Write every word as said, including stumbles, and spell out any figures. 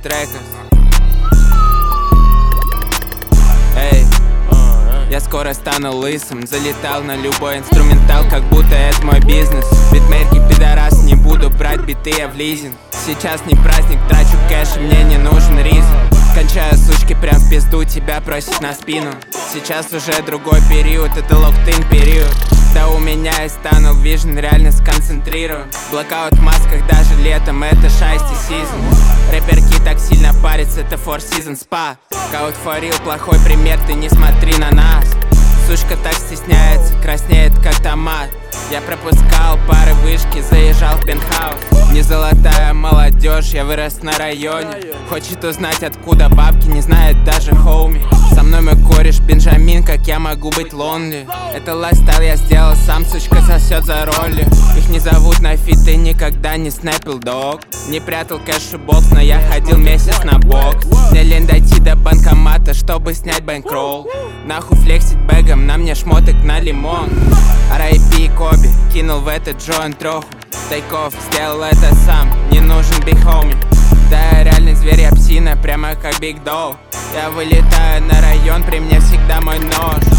треков. Эй, я скоро стану лысым. Залетал на любой инструментал, как будто это мой бизнес. Битмейки, пидорас, не буду брать биты, я в лизинг. Сейчас не праздник, трачу кэш, и мне не нужен ризм. Кончаю сучки прям в пизду, тебя просят на спину. Сейчас уже другой период, это локтин период. Да у меня есть tunnel vision, реально сконцентрирую. Блокаут в масках даже летом, это шайсти сезон. Рэперки так сильно парятся, это four seasons spa. Каут форил, плохой пример, ты не смотри на нас. Сучка так стесняется, краснеет как томат. Я пропускал пары вышки, заезжал в пентхаус. Не золотая молодежь, я вырос на районе. Хочет узнать, откуда бабки, не знает даже хоуми. Со мной мой кореш Бенджамин, как я могу быть лонли. Это лайфстайл я сделал сам, сучка сосет за роли. Их не зовут на фиты, никогда не снэпил дог. Не прятал кэшбокс, но я ходил месяц на бокс. Мне лень дойти до банкомата, чтобы снять бэнкролл. Нахуй флексить бэгом, на мне шмоток на лимон. ар ай пи Коби, кинул в этот джойнт троху. Тайков, сделал это сам, не нужен биг хоуми. Да, я реальный зверь, я псина, прямо как Биг Доу. Я вылетаю на район, при мне всегда мой нож.